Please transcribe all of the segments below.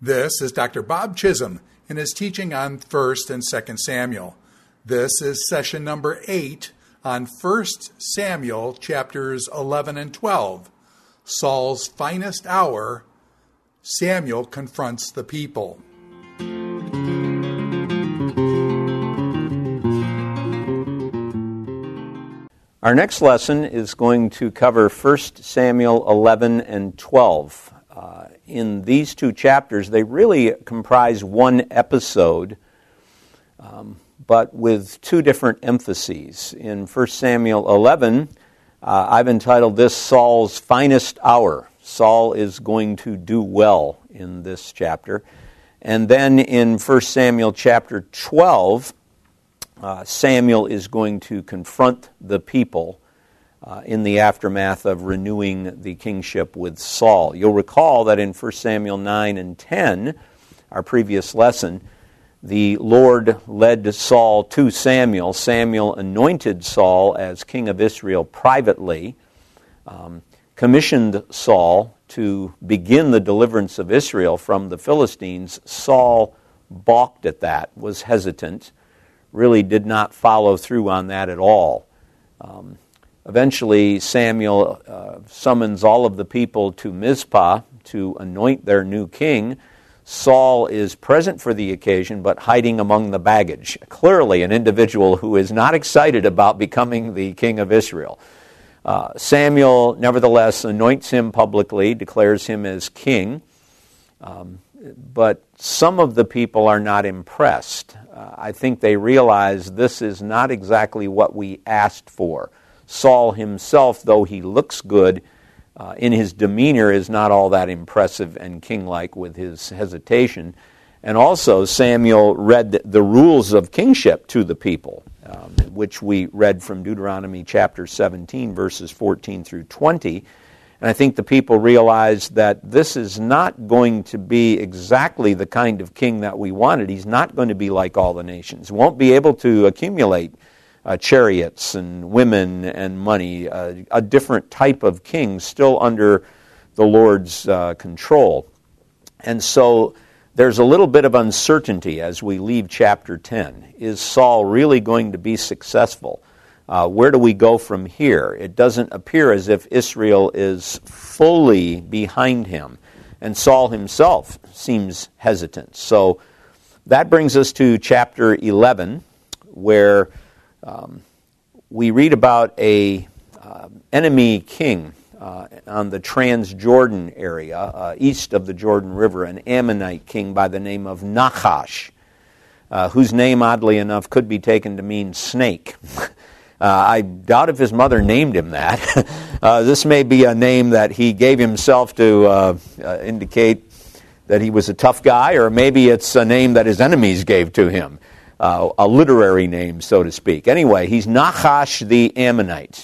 This is Dr. Bob Chisholm in his teaching on 1st and 2nd Samuel. This is session number 8 on 1 Samuel chapters 11 and 12. Saul's finest hour, Samuel confronts the people. Our next lesson is going to cover 1 Samuel 11 and 12. In these two chapters, they really comprise one episode, but with two different emphases. In 1 Samuel 11, I've entitled this Saul's finest hour. Saul is going to do well in this chapter. And then in 1 Samuel chapter 12, Samuel is going to confront the people in the aftermath of renewing the kingship with Saul. You'll recall that in 1 Samuel 9 and 10, our previous lesson, the Lord led Saul to Samuel. Samuel anointed Saul as king of Israel privately, commissioned Saul to begin the deliverance of Israel from the Philistines. Saul balked at that, was hesitant, really did not follow through on that at all. Eventually, Samuel summons all of the people to Mizpah to anoint their new king. Saul is present for the occasion, but hiding among the baggage. Clearly an individual who is not excited about becoming the king of Israel. Samuel, nevertheless, anoints him publicly, declares him as king. But some of the people are not impressed. I think they realize this is not exactly what we asked for. Saul himself, though he looks good, in his demeanor is not all that impressive and king-like with his hesitation. And also, Samuel read the rules of kingship to the people, which we read from Deuteronomy chapter 17, verses 14 through 20. And I think the people realized that this is not going to be exactly the kind of king that we wanted. He's not going to be like all the nations. Won't be able to accumulate chariots and women and money, a different type of king still under the Lord's control. And so there's a little bit of uncertainty as we leave chapter 10. Is Saul really going to be successful? Where do we go from here? It doesn't appear as if Israel is fully behind him. And Saul himself seems hesitant. So that brings us to chapter 11, where we read about a enemy king on the Transjordan area, east of the Jordan River, an Ammonite king by the name of Nahash, whose name, oddly enough, could be taken to mean snake. I doubt if his mother named him that. This may be a name that he gave himself to indicate that he was a tough guy, or maybe it's a name that his enemies gave to him, a literary name, so to speak. Anyway, he's Nahash the Ammonite.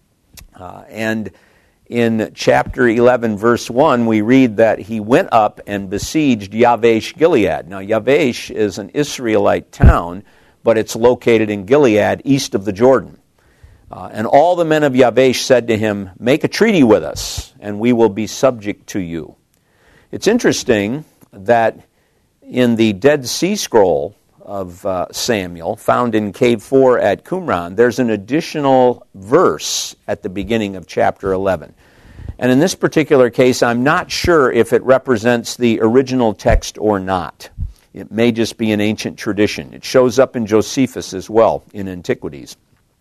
And in chapter 11, verse 1, we read that he went up and besieged Yavesh Gilead. Now, Yavesh is an Israelite town, but it's located in Gilead, east of the Jordan. And all the men of Yavesh said to him, "Make a treaty with us, and we will be subject to you." It's interesting that in the Dead Sea Scroll of Samuel, found in Cave 4 at Qumran, there's an additional verse at the beginning of chapter 11. And in this particular case, I'm not sure if it represents the original text or not. It may just be an ancient tradition. It shows up in Josephus as well, in Antiquities.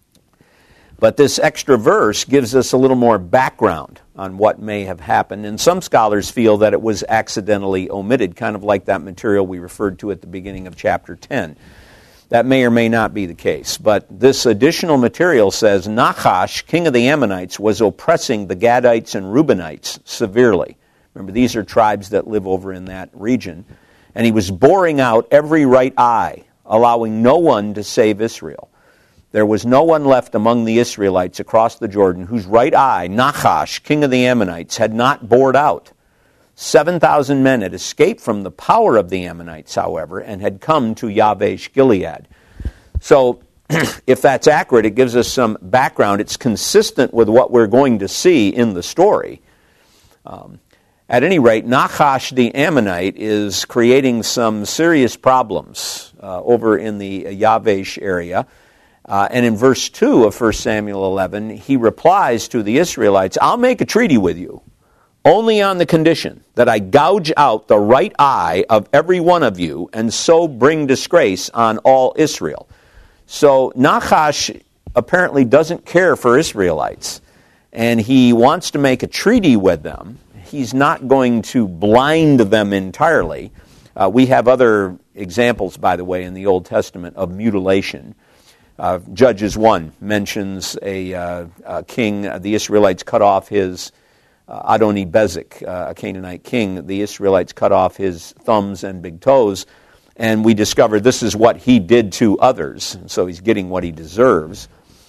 But this extra verse gives us a little more background on what may have happened. And some scholars feel that it was accidentally omitted, kind of like that material we referred to at the beginning of chapter 10. That may or may not be the case. But this additional material says, Nahash, king of the Ammonites, was oppressing the Gadites and Reubenites severely. Remember, these are tribes that live over in that region. And he was boring out every right eye, allowing no one to save Israel. There was no one left among the Israelites across the Jordan whose right eye, Nahash, king of the Ammonites, had not bored out. 7,000 men had escaped from the power of the Ammonites, however, and had come to Yavesh Gilead. So, if that's accurate, it gives us some background. It's consistent with what we're going to see in the story. At any rate, Nachash the Ammonite is creating some serious problems over in the Yavesh area. And in verse 2 of 1 Samuel 11, he replies to the Israelites, I'll make a treaty with you, only on the condition that I gouge out the right eye of every one of you, and so bring disgrace on all Israel. So Nachash apparently doesn't care for Israelites, and he wants to make a treaty with them. He's not going to blind them entirely. We have other examples, by the way, in the Old Testament of mutilation. Judges 1 mentions a king. The Israelites cut off his, Adoni-Bezek, a Canaanite king. The Israelites cut off his thumbs and big toes, and we discover this is what he did to others, so he's getting what he deserves.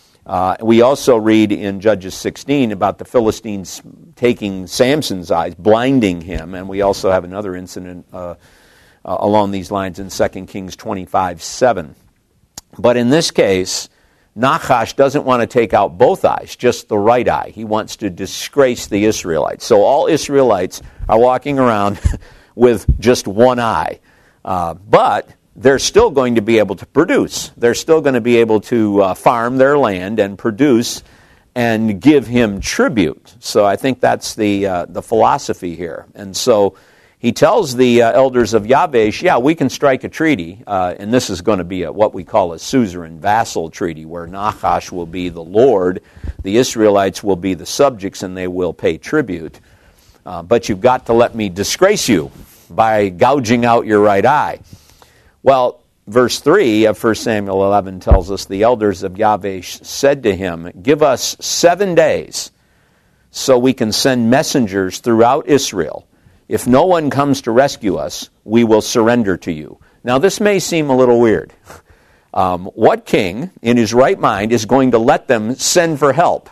We also read in Judges 16 about the Philistines taking Samson's eyes, blinding him, and we also have another incident along these lines in 2 Kings 25:7. But in this case, Nachash doesn't want to take out both eyes, just the right eye. He wants to disgrace the Israelites. So all Israelites are walking around with just one eye. But they're still going to be able to produce. They're still going to be able to farm their land and produce and give him tribute. So I think that's the philosophy here. And so he tells the elders of Yavesh, yeah, we can strike a treaty, and this is going to be what we call a suzerain vassal treaty, where Nachash will be the lord, the Israelites will be the subjects, and they will pay tribute. But you've got to let me disgrace you by gouging out your right eye. Well, verse 3 of 1 Samuel 11 tells us, the elders of Yavesh said to him, give us 7 days so we can send messengers throughout Israel. If no one comes to rescue us, we will surrender to you. Now, this may seem a little weird. What king in his right mind is going to let them send for help?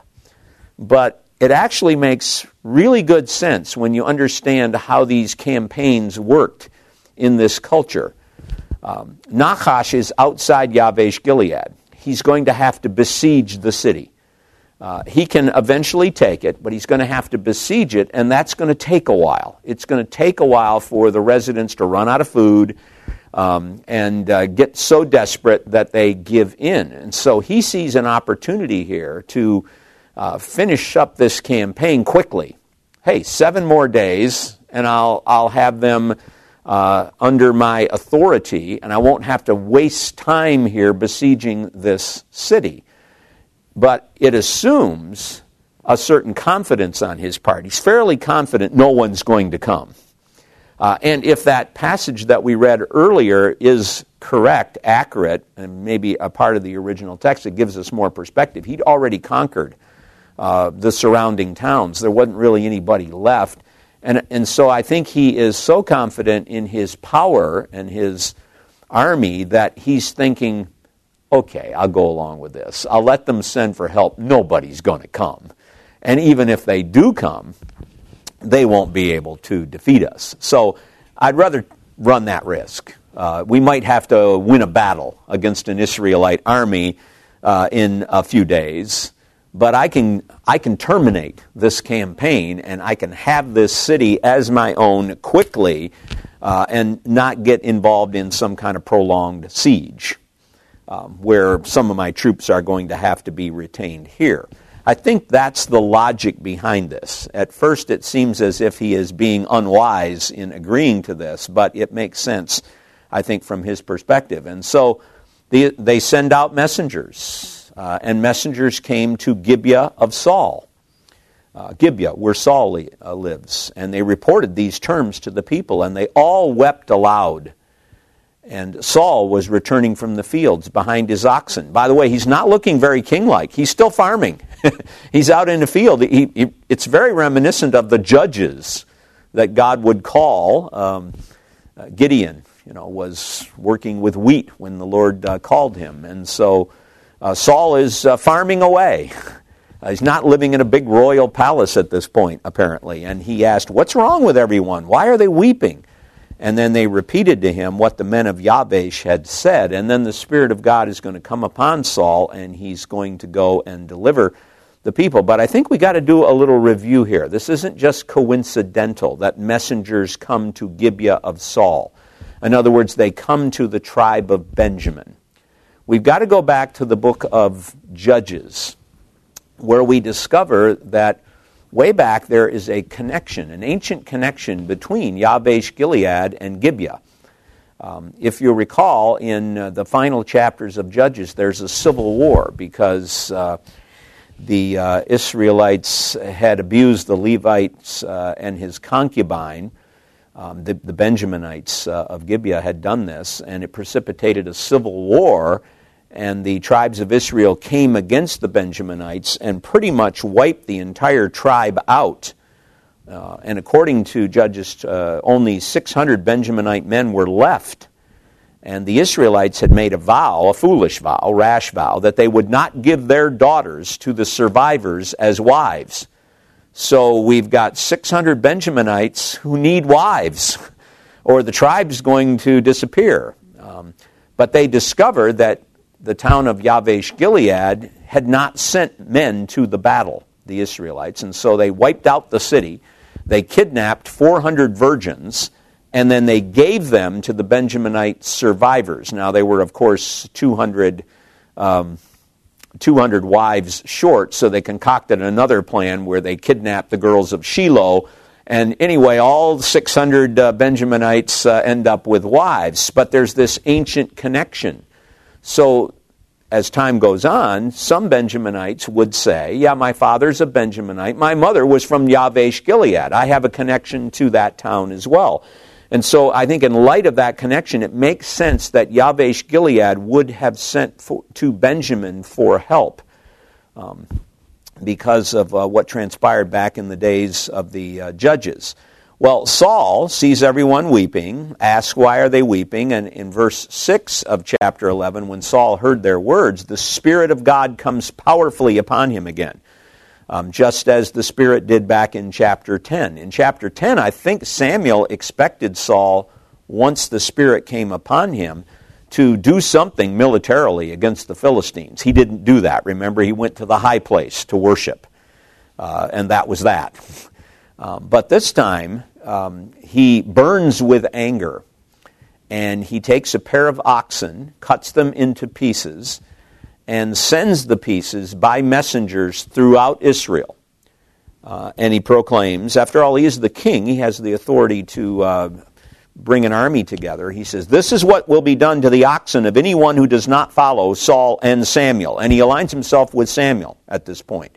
But it actually makes really good sense when you understand how these campaigns worked in this culture. Nachash is outside Yavesh Gilead. He's going to have to besiege the city. He can eventually take it, but he's going to have to besiege it, and that's going to take a while. It's going to take a while for the residents to run out of food and get so desperate that they give in. And so he sees an opportunity here to finish up this campaign quickly. Hey, 7 more days, and I'll have them under my authority, and I won't have to waste time here besieging this city. But it assumes a certain confidence on his part. He's fairly confident no one's going to come. And if that passage that we read earlier is correct, accurate, and maybe a part of the original text, it gives us more perspective. He'd already conquered the surrounding towns. There wasn't really anybody left. And so I think he is so confident in his power and his army that he's thinking, okay, I'll go along with this. I'll let them send for help. Nobody's going to come. And even if they do come, they won't be able to defeat us. So I'd rather run that risk. We might have to win a battle against an Israelite army in a few days, but I can terminate this campaign, and I can have this city as my own quickly and not get involved in some kind of prolonged siege where some of my troops are going to have to be retained here. I think that's the logic behind this. At first it seems as if he is being unwise in agreeing to this, but it makes sense, I think, from his perspective. And so they send out messengers, and messengers came to Gibeah of Saul, Gibeah, where Saul lives. And they reported these terms to the people, and they all wept aloud. And Saul was returning from the fields behind his oxen. By the way, he's not looking very king-like. He's still farming. He's out in the field. It's very reminiscent of the judges that God would call. Gideon, was working with wheat when the Lord called him. And so Saul is farming away. He's not living in a big royal palace at this point, apparently. And he asked, "What's wrong with everyone? Why are they weeping?" And then they repeated to him what the men of Yabesh had said. And then the Spirit of God is going to come upon Saul, and he's going to go and deliver the people. But I think we got to do a little review here. This isn't just coincidental that messengers come to Gibeah of Saul. In other words, they come to the tribe of Benjamin. We've got to go back to the book of Judges, where we discover that way back there is a connection, an ancient connection between Yabesh Gilead and Gibeah. If you recall, in the final chapters of Judges, there's a civil war because the Israelites had abused the Levites and his concubine. The Benjaminites of Gibeah had done this, and it precipitated a civil war, and the tribes of Israel came against the Benjaminites and pretty much wiped the entire tribe out. And according to Judges, only 600 Benjaminite men were left. And the Israelites had made a vow, a foolish vow, rash vow, that they would not give their daughters to the survivors as wives. So we've got 600 Benjaminites who need wives, or the tribe's going to disappear. But they discovered that the town of Yabesh Gilead had not sent men to the battle, the Israelites, and so they wiped out the city. They kidnapped 400 virgins, and then they gave them to the Benjaminite survivors. Now, they were, of course, 200 wives short, so they concocted another plan where they kidnapped the girls of Shiloh. And anyway, all 600 Benjaminites end up with wives. But there's this ancient connection. So as time goes on, some Benjaminites would say, yeah, my father's a Benjaminite. My mother was from Yabesh Gilead. I have a connection to that town as well. And so I think in light of that connection, it makes sense that Yabesh Gilead would have sent to Benjamin for help because of what transpired back in the days of the judges. Well, Saul sees everyone weeping, asks why are they weeping, and in verse 6 of chapter 11, when Saul heard their words, the Spirit of God comes powerfully upon him again, just as the Spirit did back in chapter 10. In chapter 10, I think Samuel expected Saul, once the Spirit came upon him, to do something militarily against the Philistines. He didn't do that. Remember, he went to the high place to worship, and that was that. But this time, he burns with anger, and he takes a pair of oxen, cuts them into pieces, and sends the pieces by messengers throughout Israel. And he proclaims, after all, he is the king, he has the authority to bring an army together. He says, this is what will be done to the oxen of anyone who does not follow Saul and Samuel. And he aligns himself with Samuel at this point.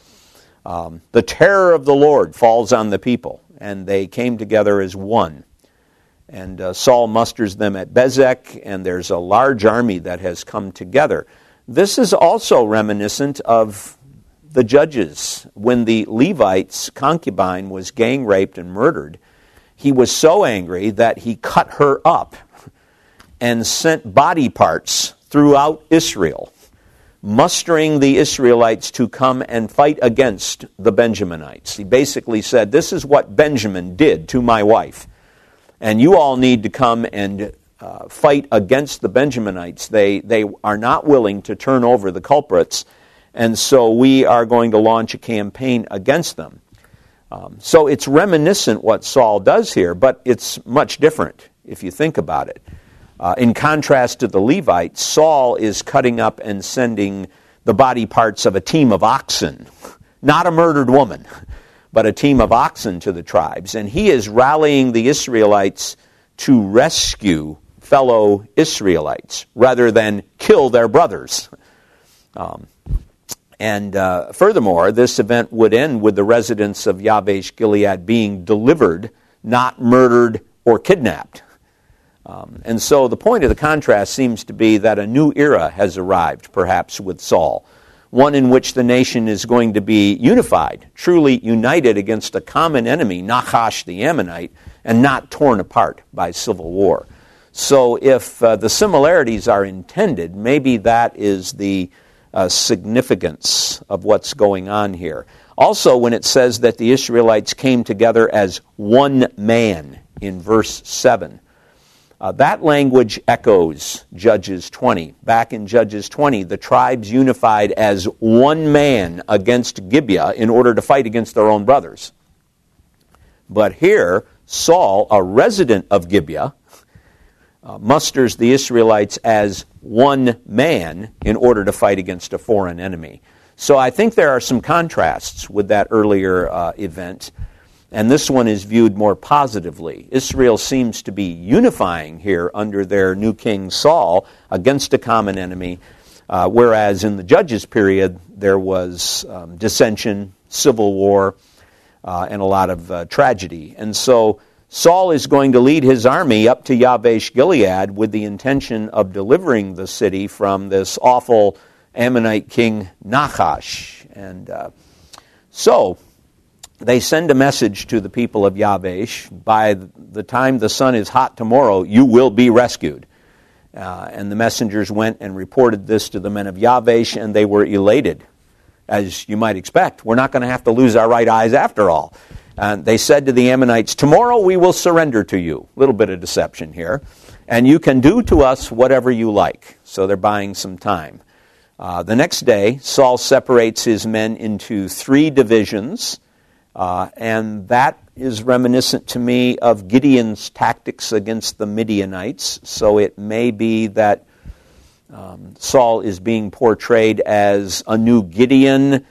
The terror of the Lord falls on the people, and they came together as one. And Saul musters them at Bezek, and there's a large army that has come together. This is also reminiscent of the judges. When the Levite's concubine was gang raped and murdered, he was so angry that he cut her up and sent body parts throughout Israel, mustering the Israelites to come and fight against the Benjaminites. He basically said, this is what Benjamin did to my wife, and you all need to come and fight against the Benjaminites. They are not willing to turn over the culprits, and so we are going to launch a campaign against them. So it's reminiscent what Saul does here, but it's much different if you think about it. In contrast to the Levites, Saul is cutting up and sending the body parts of a team of oxen, not a murdered woman, but a team of oxen to the tribes. And he is rallying the Israelites to rescue fellow Israelites rather than kill their brothers. Furthermore, this event would end with the residents of Yabesh Gilead being delivered, not murdered or kidnapped. And so the point of the contrast seems to be that a new era has arrived, perhaps with Saul, one in which the nation is going to be unified, truly united against a common enemy, Nahash the Ammonite, and not torn apart by civil war. So if the similarities are intended, maybe that is the significance of what's going on here. Also, when it says that the Israelites came together as one man in verse 7, That language echoes Judges 20. Back in Judges 20, the tribes unified as one man against Gibeah in order to fight against their own brothers. But here, Saul, a resident of Gibeah, musters the Israelites as one man in order to fight against a foreign enemy. So I think there are some contrasts with that earlier event, and this one is viewed more positively. Israel seems to be unifying here under their new king Saul against a common enemy, whereas in the Judges period there was dissension, civil war, and a lot of tragedy. And so Saul is going to lead his army up to Yabesh Gilead with the intention of delivering the city from this awful Ammonite king Nahash. And so they send a message to the people of Yabesh: by the time the sun is hot tomorrow, you will be rescued. And the messengers went and reported this to the men of Yabesh, and they were elated. As you might expect, we're not going to have to lose our right eyes after all. And they said to the Ammonites, tomorrow we will surrender to you. A little bit of deception here. And you can do to us whatever you like. So they're buying some time. The next day, Saul separates his men into 3 divisions. And that is reminiscent to me of Gideon's tactics against the Midianites. So it may be that Saul is being portrayed as a new Gideon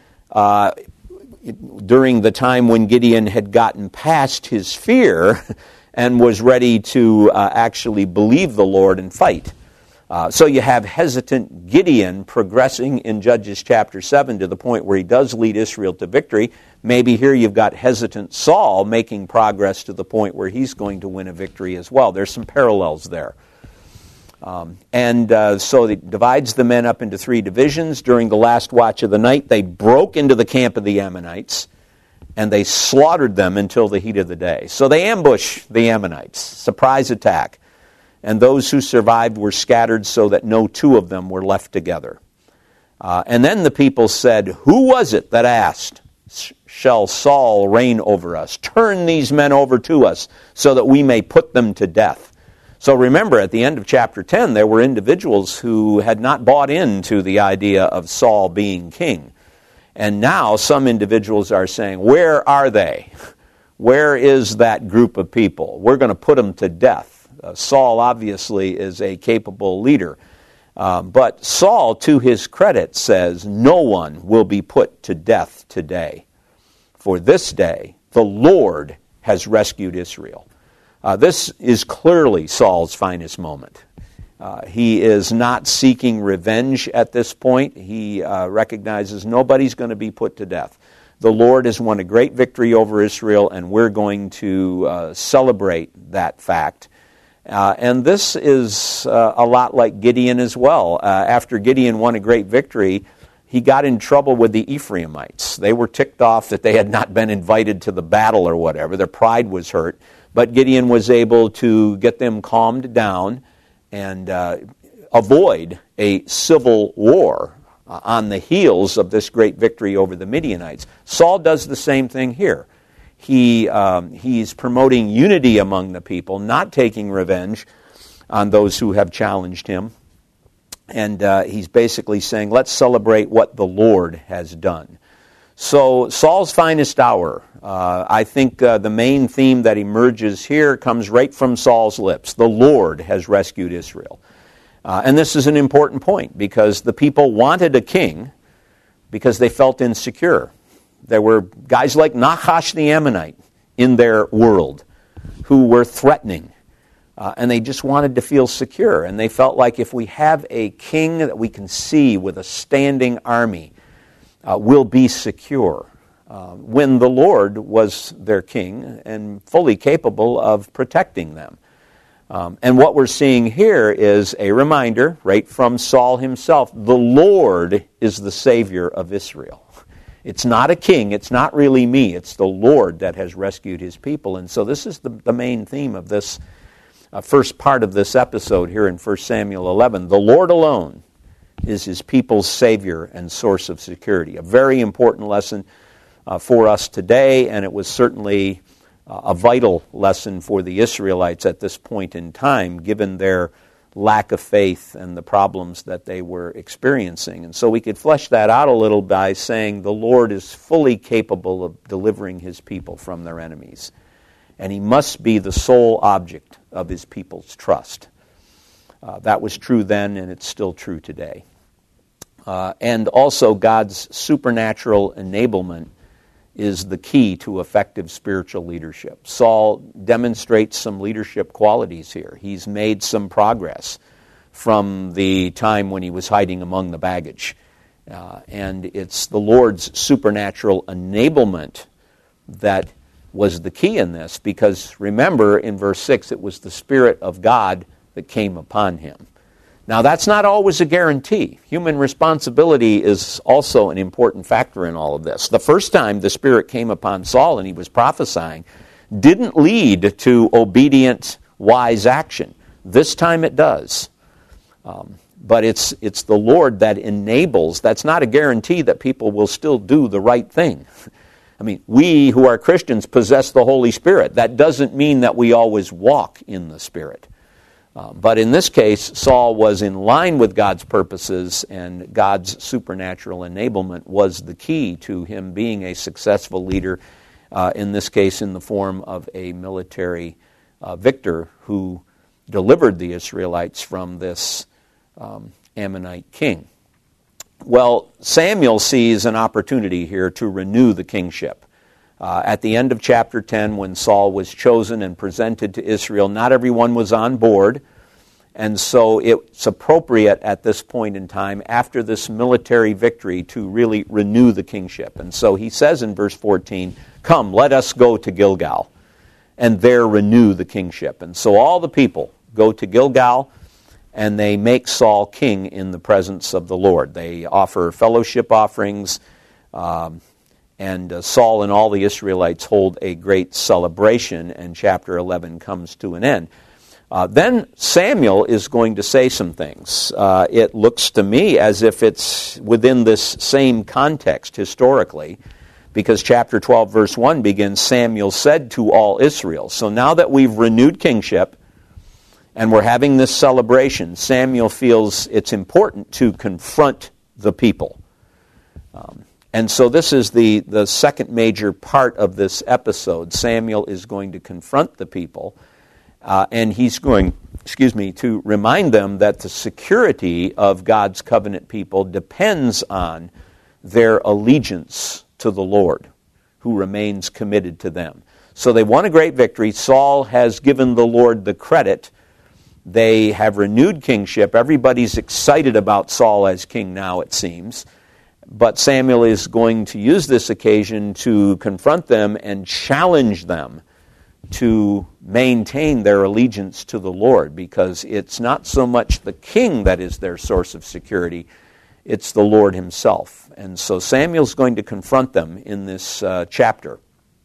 during the time when Gideon had gotten past his fear and was ready to actually believe the Lord and fight. So you have hesitant Gideon progressing in Judges chapter 7 to the point where he does lead Israel to victory. Maybe here you've got hesitant Saul making progress to the point where he's going to win a victory as well. There's some parallels there. So it divides the men up into 3 divisions. During the last watch of the night, they broke into the camp of the Ammonites, and they slaughtered them until the heat of the day. So they ambush the Ammonites, surprise attack. And those who survived were scattered so that no 2 of them were left together. And then the people said, who was it that asked, shall Saul reign over us? Turn these men over to us so that we may put them to death. So remember, at the end of chapter 10, there were individuals who had not bought into the idea of Saul being king. And now some individuals are saying, where are they? Where is that group of people? We're going to put them to death. Saul obviously is a capable leader. But Saul, to his credit, says, no one will be put to death today. For this day, the Lord has rescued Israel. This is clearly Saul's finest moment. He is not seeking revenge at this point. He recognizes nobody's going to be put to death. The Lord has won a great victory over Israel, and we're going to celebrate that fact. And this is a lot like Gideon as well. After Gideon won a great victory, he got in trouble with the Ephraimites. They were ticked off that they had not been invited to the battle or whatever. Their pride was hurt. But Gideon was able to get them calmed down and avoid a civil war on the heels of this great victory over the Midianites. Saul does the same thing here. He's promoting unity among the people, not taking revenge on those who have challenged him. And he's basically saying, let's celebrate what the Lord has done. So Saul's finest hour, I think the main theme that emerges here comes right from Saul's lips. The Lord has rescued Israel. And this is an important point because the people wanted a king because they felt insecure. There were guys like Nahash the Ammonite in their world who were threatening. And they just wanted to feel secure. And they felt like if we have a king that we can see with a standing army, we'll be secure. When the Lord was their king and fully capable of protecting them. And what we're seeing here is a reminder, right from Saul himself, the Lord is the Savior of Israel. It's not a king, it's not really me, it's the Lord that has rescued his people. And so this is the main theme of this first part of this episode here in 1 Samuel 11. The Lord alone is his people's Savior and source of security. A very important lesson for us today, and it was certainly a vital lesson for the Israelites at this point in time, given their lack of faith and the problems that they were experiencing. And so we could flesh that out a little by saying the Lord is fully capable of delivering his people from their enemies. And he must be the sole object of his people's trust. That was true then, and it's still true today. And also God's supernatural enablement is the key to effective spiritual leadership. Saul demonstrates some leadership qualities here. He's made some progress from the time when he was hiding among the baggage. And it's the Lord's supernatural enablement that was the key in this, because remember in verse 6, it was the Spirit of God that came upon him. Now, that's not always a guarantee. Human responsibility is also an important factor in all of this. The first time the Spirit came upon Saul and he was prophesying didn't lead to obedient, wise action. This time it does. But it's the Lord that enables. That's not a guarantee that people will still do the right thing. I mean, we who are Christians possess the Holy Spirit. That doesn't mean that we always walk in the Spirit. But in this case, Saul was in line with God's purposes, and God's supernatural enablement was the key to him being a successful leader, in this case in the form of a military victor who delivered the Israelites from this Ammonite king. Well, Samuel sees an opportunity here to renew the kingship. At the end of chapter 10, when Saul was chosen and presented to Israel, not everyone was on board, and so it's appropriate at this point in time, after this military victory, to really renew the kingship. And so he says in verse 14, "Come, let us go to Gilgal, and there renew the kingship." And so all the people go to Gilgal, and they make Saul king in the presence of the Lord. They offer fellowship offerings, and Saul and all the Israelites hold a great celebration, and chapter 11 comes to an end. Then Samuel is going to say some things. It looks to me as if it's within this same context historically, because chapter 12, verse 1 begins, "Samuel said to all Israel." So now that we've renewed kingship and we're having this celebration, Samuel feels it's important to confront the people. And so this is the second major part of this episode. Samuel is going to confront the people, and he's going, to remind them that the security of God's covenant people depends on their allegiance to the Lord, who remains committed to them. So they won a great victory. Saul has given the Lord the credit. They have renewed kingship. Everybody's excited about Saul as king now, it seems. But Samuel is going to use this occasion to confront them and challenge them to maintain their allegiance to the Lord, because it's not so much the king that is their source of security, it's the Lord himself. And so Samuel's going to confront them in this chapter.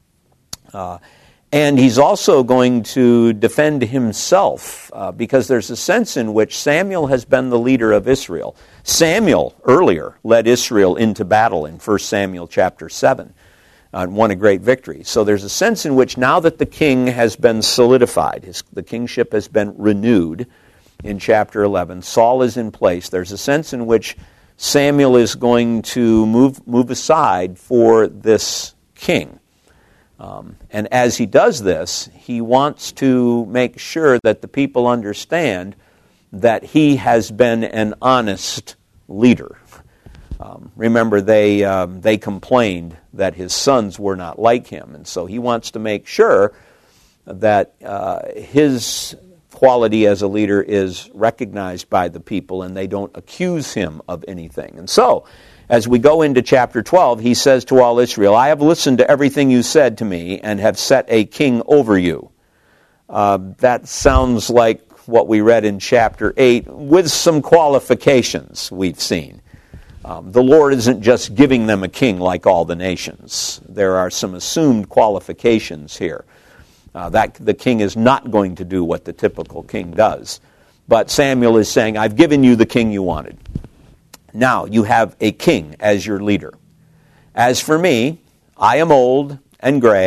And he's also going to defend himself, because there's a sense in which Samuel has been the leader of Israel. Samuel earlier led Israel into battle in 1 Samuel chapter 7 and won a great victory. So there's a sense in which now that the king has been solidified, the kingship has been renewed in chapter 11, Saul is in place. There's a sense in which Samuel is going to move aside for this king. And as he does this, he wants to make sure that the people understand that he has been an honest leader. Remember, they complained that his sons were not like him, and so he wants to make sure that his quality as a leader is recognized by the people and they don't accuse him of anything. And so, as we go into chapter 12, he says to all Israel, "I have listened to everything you said to me and have set a king over you." That sounds like what we read in chapter 8, with some qualifications we've seen. The Lord isn't just giving them a king like all the nations. There are some assumed qualifications here. That the king is not going to do what the typical king does. But Samuel is saying, "I've given you the king you wanted. Now you have a king as your leader. As for me, I am old and gray,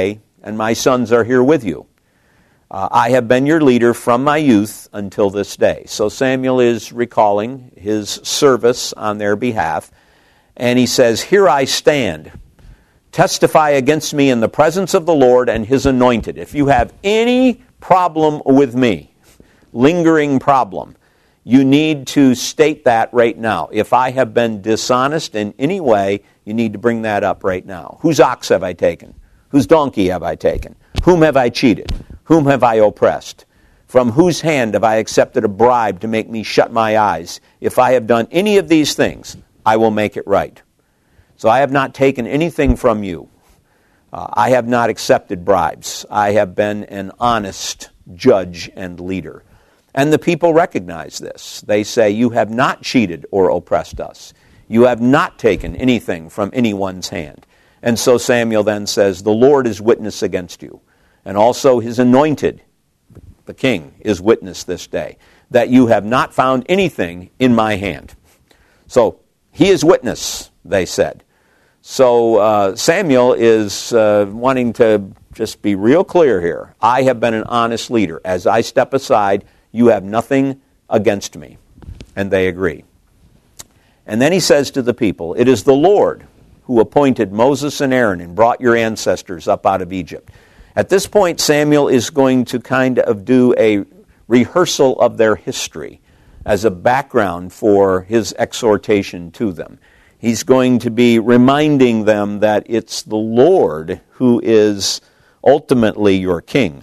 and my sons are here with you. I have been your leader from my youth until this day. So Samuel is recalling his service on their behalf, and he says, here I stand. Testify against me in the presence of the Lord and his anointed. If you have any problem with me, lingering problem, you need to state that right now. If I have been dishonest in any way, you need to bring that up right now. Whose ox have I taken? Whose donkey have I taken? Whom have I cheated? Whom have I oppressed? From whose hand have I accepted a bribe to make me shut my eyes? If I have done any of these things, I will make it right. So I have not taken anything from you. I have not accepted bribes. I have been an honest judge and leader. And the people recognize this. They say, you have not cheated or oppressed us. You have not taken anything from anyone's hand. And so Samuel then says, the Lord is witness against you. And also his anointed, the king, is witness this day, that you have not found anything in my hand. So he is witness, they said. So Samuel is wanting to just be real clear here. I have been an honest leader. As I step aside, you have nothing against me. And they agree. And then he says to the people, it is the Lord who appointed Moses and Aaron and brought your ancestors up out of Egypt. At this point, Samuel is going to kind of do a rehearsal of their history as a background for his exhortation to them. He's going to be reminding them that it's the Lord who is ultimately your king.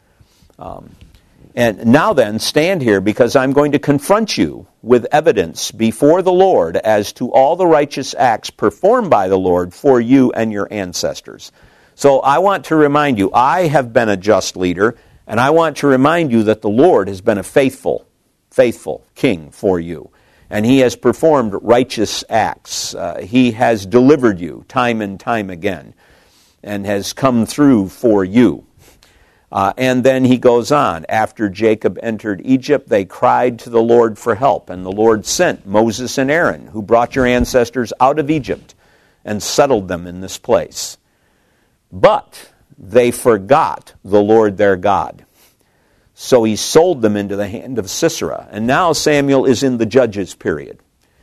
And now then, stand here, because I'm going to confront you with evidence before the Lord as to all the righteous acts performed by the Lord for you and your ancestors. So I want to remind you, I have been a just leader, and I want to remind you that the Lord has been a faithful king for you. And he has performed righteous acts. He has delivered you time and time again and has come through for you. And then he goes on. After Jacob entered Egypt, they cried to the Lord for help. And the Lord sent Moses and Aaron, who brought your ancestors out of Egypt and settled them in this place. But they forgot the Lord their God. So he sold them into the hand of Sisera. And now Samuel is in the judges period.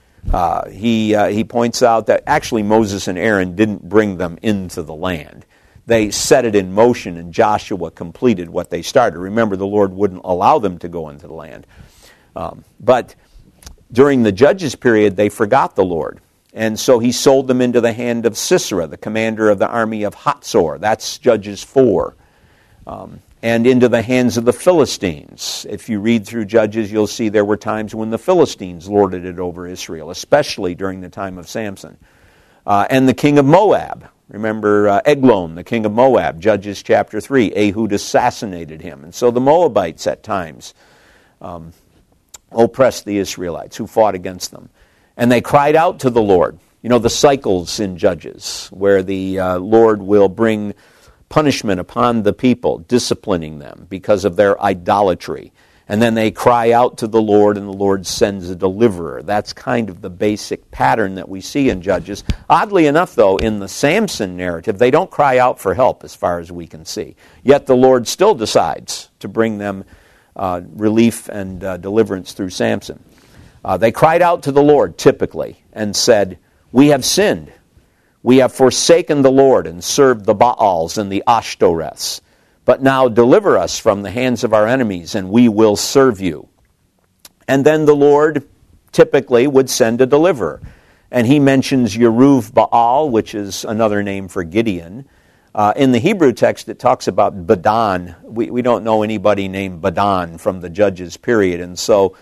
He points out that actually Moses and Aaron didn't bring them into the land. They set it in motion, and Joshua completed what they started. Remember, the Lord wouldn't allow them to go into the land. But during the judges period, they forgot the Lord. And so he sold them into the hand of Sisera, the commander of the army of Hatzor. That's Judges 4. And into the hands of the Philistines. If you read through Judges, you'll see there were times when the Philistines lorded it over Israel, especially during the time of Samson. And the king of Moab. Remember Eglon, the king of Moab, Judges chapter 3. Ehud assassinated him. And so the Moabites at times oppressed the Israelites who fought against them. And they cried out to the Lord. You know, the cycles in Judges where the Lord will bring punishment upon the people, disciplining them because of their idolatry. And then they cry out to the Lord, and the Lord sends a deliverer. That's kind of the basic pattern that we see in Judges. Oddly enough, though, in the Samson narrative, they don't cry out for help as far as we can see. Yet the Lord still decides to bring them relief and deliverance through Samson. They cried out to the Lord, typically, and said, we have sinned. We have forsaken the Lord and served the Baals and the Ashtoreths. But now deliver us from the hands of our enemies, and we will serve you. And then the Lord typically would send a deliverer. And he mentions Yeruv Baal, which is another name for Gideon. In the Hebrew text, it talks about Badan. We don't know anybody named Badan from the Judges period. And so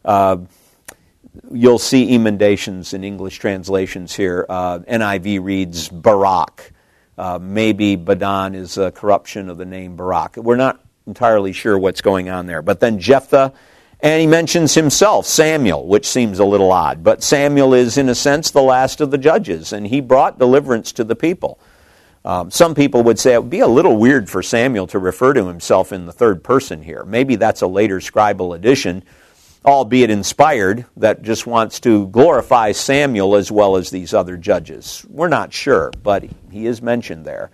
you'll see emendations in English translations here. NIV reads Barak. Maybe Badan is a corruption of the name Barak. We're not entirely sure what's going on there. But then Jephthah, and he mentions himself, Samuel, which seems a little odd. But Samuel is, in a sense, the last of the judges, and he brought deliverance to the people. Some people would say it would be a little weird for Samuel to refer to himself in the third person here. Maybe that's a later scribal addition, albeit inspired, that just wants to glorify Samuel as well as these other judges. We're not sure, but he is mentioned there.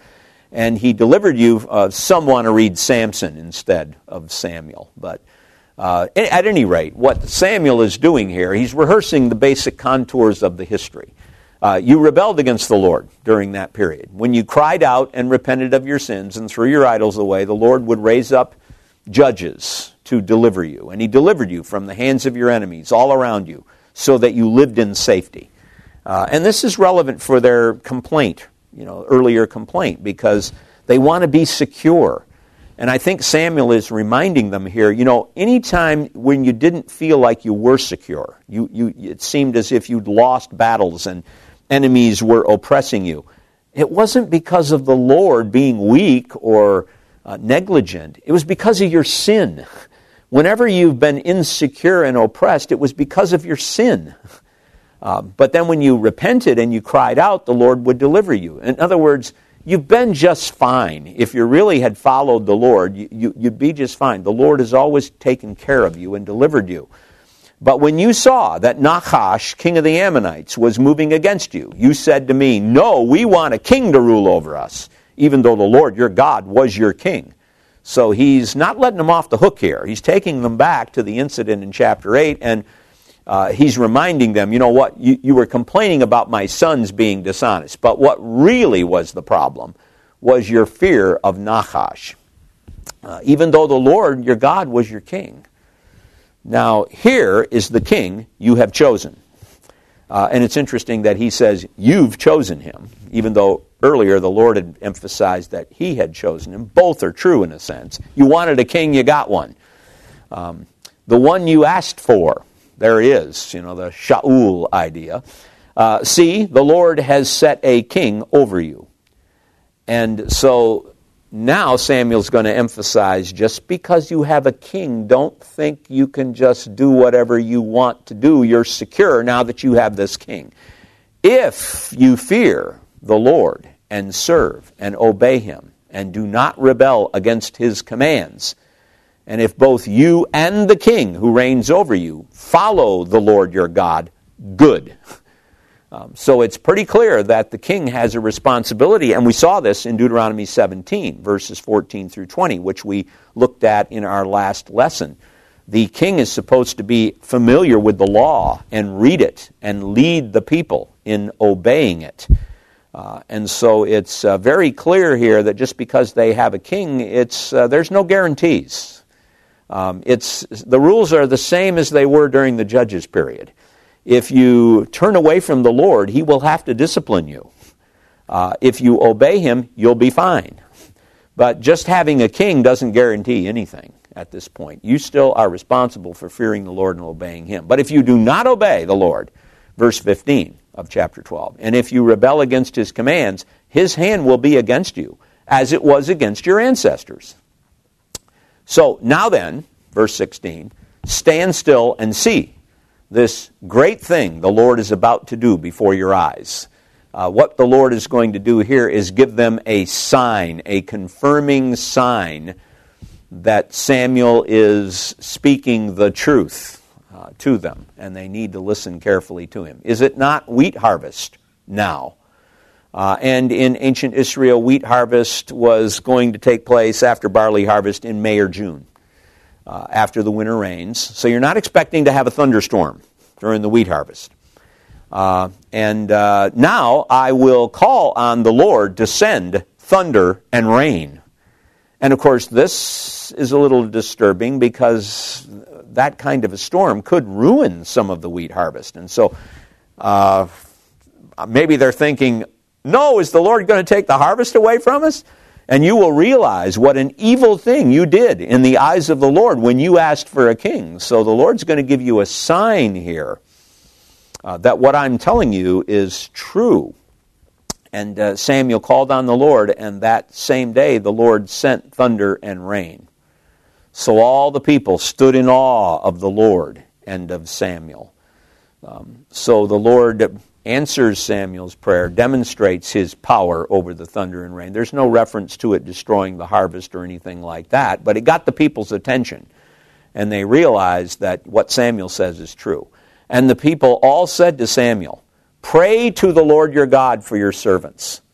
and he delivered you. Some want to read Samson instead of Samuel. But at any rate, what Samuel is doing here, he's rehearsing the basic contours of the history. You rebelled against the Lord during that period. When you cried out and repented of your sins and threw your idols away, the Lord would raise up judges to deliver you. And he delivered you from the hands of your enemies all around you so that you lived in safety. And this is relevant for their complaint, earlier complaint, because they want to be secure. And I think Samuel is reminding them here, anytime when you didn't feel like you were secure, it seemed as if you'd lost battles and enemies were oppressing you. It wasn't because of the Lord being weak or negligent. It was because of your sin. Whenever you've been insecure and oppressed, it was because of your sin. But then when you repented and you cried out, the Lord would deliver you. In other words, you've been just fine. If you really had followed the Lord, you'd be just fine. The Lord has always taken care of you and delivered you. But when you saw that Nahash, king of the Ammonites, was moving against you, you said to me, "No, we want a king to rule over us," even though the Lord your God was your king. So he's not letting them off the hook here. He's taking them back to the incident in chapter 8, and he's reminding them, you know what, you were complaining about my sons being dishonest, but what really was the problem was your fear of Nahash, even though the Lord your God was your king. Now, here is the king you have chosen. And it's interesting that he says, you've chosen him, even though earlier the Lord had emphasized that he had chosen him. Both are true in a sense. You wanted a king, you got one. The one you asked for, there he is, the Shaul idea. See, the Lord has set a king over you. And so now Samuel's going to emphasize, just because you have a king, don't think you can just do whatever you want to do. You're secure now that you have this king. If you fear the Lord and serve and obey him and do not rebel against his commands, and if both you and the king who reigns over you follow the Lord your God, good. So it's pretty clear that the king has a responsibility, and we saw this in Deuteronomy 17, verses 14 through 20, which we looked at in our last lesson. The king is supposed to be familiar with the law and read it and lead the people in obeying it. And so it's very clear here that just because they have a king, there's no guarantees. The rules are the same as they were during the Judges period. If you turn away from the Lord, he will have to discipline you. If you obey him, you'll be fine. But just having a king doesn't guarantee anything at this point. You still are responsible for fearing the Lord and obeying him. But if you do not obey the Lord, verse 15 of chapter 12, and if you rebel against his commands, his hand will be against you, as it was against your ancestors. So now then, verse 16, stand still and see this great thing the Lord is about to do before your eyes. What the Lord is going to do here is give them a sign, a confirming sign that Samuel is speaking the truth to them, and they need to listen carefully to him. Is it not wheat harvest now? And in ancient Israel, wheat harvest was going to take place after barley harvest in May or June. After the winter rains. So you're not expecting to have a thunderstorm during the wheat harvest. And now I will call on the Lord to send thunder and rain. And of course this is a little disturbing because that kind of a storm could ruin some of the wheat harvest. And so maybe they're thinking, no, is the Lord going to take the harvest away from us? And you will realize what an evil thing you did in the eyes of the Lord when you asked for a king. So the Lord's going to give you a sign here that what I'm telling you is true. And Samuel called on the Lord, and that same day the Lord sent thunder and rain. So all the people stood in awe of the Lord and of Samuel. So the Lord answers Samuel's prayer, demonstrates his power over the thunder and rain. There's no reference to it destroying the harvest or anything like that, but it got the people's attention, and they realized that what Samuel says is true. And the people all said to Samuel, pray to the Lord your God for your servants.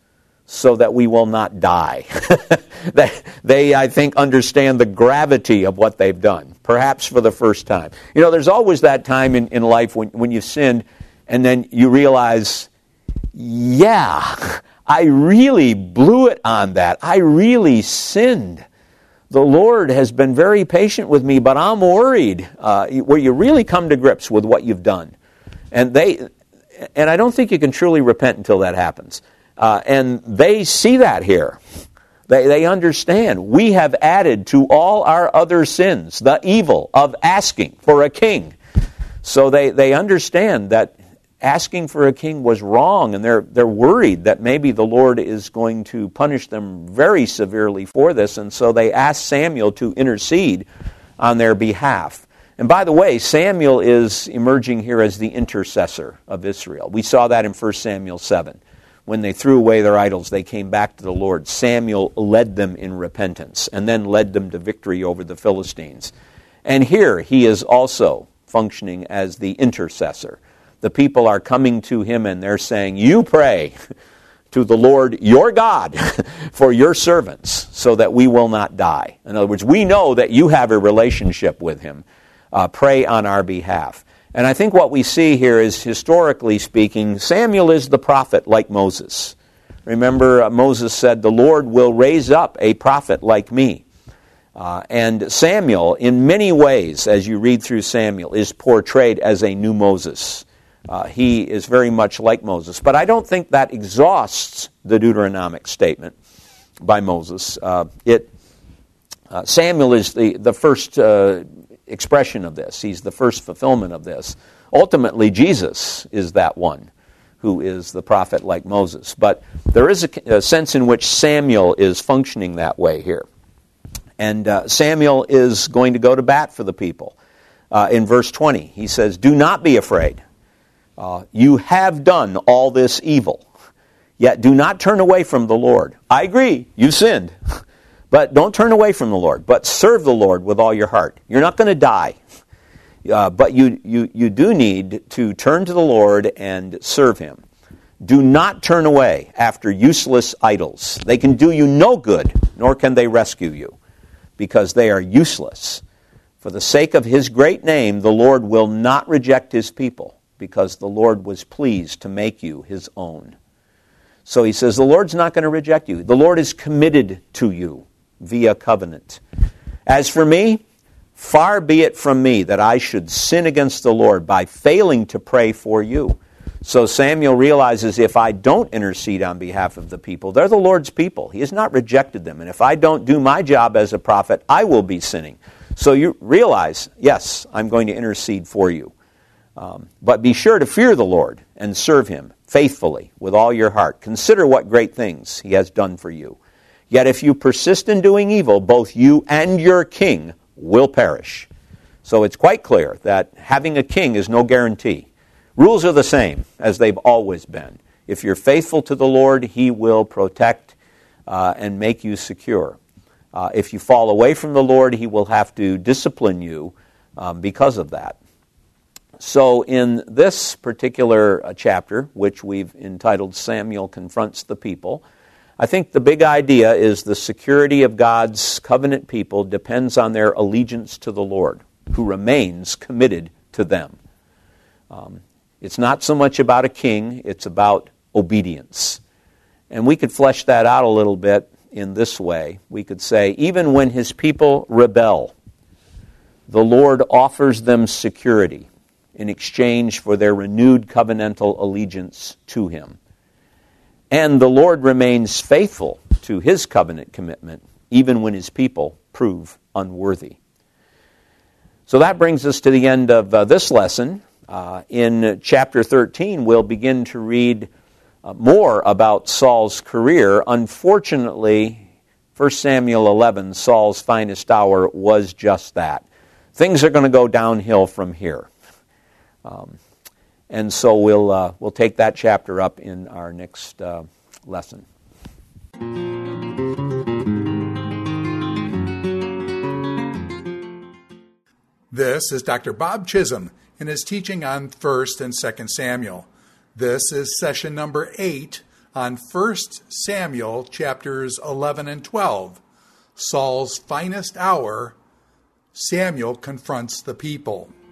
so that we will not die. They, I think, understand the gravity of what they've done, perhaps for the first time. You know, there's always that time in life when you've sinned, and then you realize, yeah, I really blew it on that. I really sinned. The Lord has been very patient with me, but I'm worried. Where you really come to grips with what you've done. And I don't think you can truly repent until that happens. And they see that here. They understand. We have added to all our other sins the evil of asking for a king. So they understand that asking for a king was wrong, and they're worried that maybe the Lord is going to punish them very severely for this, and so they ask Samuel to intercede on their behalf. And by the way, Samuel is emerging here as the intercessor of Israel. We saw that in 1 Samuel 7. When they threw away their idols, they came back to the Lord. Samuel led them in repentance and then led them to victory over the Philistines. And here he is also functioning as the intercessor. The people are coming to him and they're saying, you pray to the Lord your God for your servants so that we will not die. In other words, we know that you have a relationship with him. Pray on our behalf. And I think what we see here is, historically speaking, Samuel is the prophet like Moses. Remember, Moses said, the Lord will raise up a prophet like me. And Samuel, in many ways, as you read through Samuel, is portrayed as a new Moses. He is very much like Moses. But I don't think that exhausts the Deuteronomic statement by Moses. Samuel is the first expression of this. He's the first fulfillment of this. Ultimately, Jesus is that one who is the prophet like Moses. But there is a sense in which Samuel is functioning that way here. And Samuel is going to go to bat for the people. In verse 20, he says, do not be afraid. You have done all this evil, yet do not turn away from the Lord. I agree, you've sinned. But don't turn away from the Lord, but serve the Lord with all your heart. You're not going to die, but you do need to turn to the Lord and serve him. Do not turn away after useless idols. They can do you no good, nor can they rescue you, because they are useless. For the sake of his great name, the Lord will not reject his people, because the Lord was pleased to make you his own. So he says, the Lord's not going to reject you. The Lord is committed to you via covenant. As for me, far be it from me that I should sin against the Lord by failing to pray for you. So Samuel realizes, if I don't intercede on behalf of the people, they're the Lord's people. He has not rejected them. And if I don't do my job as a prophet, I will be sinning. So you realize, yes, I'm going to intercede for you. But be sure to fear the Lord and serve him faithfully with all your heart. Consider what great things he has done for you. Yet if you persist in doing evil, both you and your king will perish. So it's quite clear that having a king is no guarantee. Rules are the same as they've always been. If you're faithful to the Lord, he will protect and make you secure. If you fall away from the Lord, he will have to discipline you because of that. So in this particular chapter, which we've entitled Samuel Confronts the People, I think the big idea is the security of God's covenant people depends on their allegiance to the Lord, who remains committed to them. It's not so much about a king, it's about obedience. And we could flesh that out a little bit in this way. We could say, even when his people rebel, the Lord offers them security in exchange for their renewed covenantal allegiance to him. And the Lord remains faithful to his covenant commitment, even when his people prove unworthy. So that brings us to the end of this lesson. In chapter 13, we'll begin to read more about Saul's career. Unfortunately, 1 Samuel 11, Saul's finest hour, was just that. Things are going to go downhill from here. And so we'll take that chapter up in our next lesson. This is Dr. Bob Chisholm in his teaching on 1 and 2 Samuel. This is session number 8 on 1 Samuel chapters 11 and 12. Saul's finest hour, Samuel confronts the people.